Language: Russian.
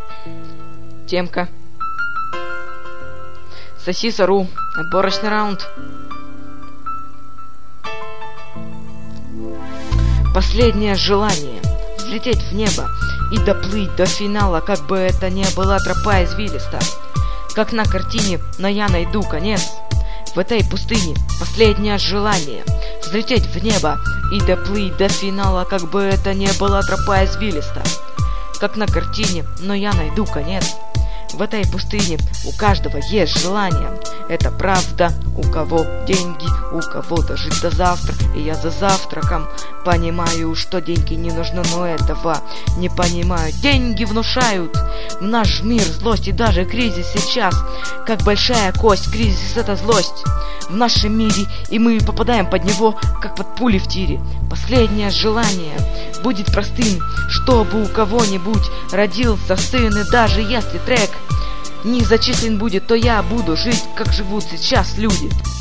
Темка. Соси сору. Отборочный раунд. Последнее желание — взлететь в небо и доплыть до финала, как бы это ни была тропа извилиста. Как на картине, но я найду конец. В этой пустыне последнее желание — взлететь в небо и доплыть до финала, как бы это ни была тропа извилиста. Как на картине, но я найду конец. В этой пустыне у каждого есть желание. Это правда. У кого деньги, у кого дожить до завтра. И я за завтраком понимаю, что деньги не нужны, но этого не понимаю. Деньги внушают в наш мир злость, и даже кризис сейчас, как большая кость. Кризис — это злость в нашем мире, и мы попадаем под него, как под пули в тире. Последнее желание будет простым, чтобы у кого-нибудь родился сын, и даже если трек не зачислен будет, то я буду жить, как живут сейчас люди.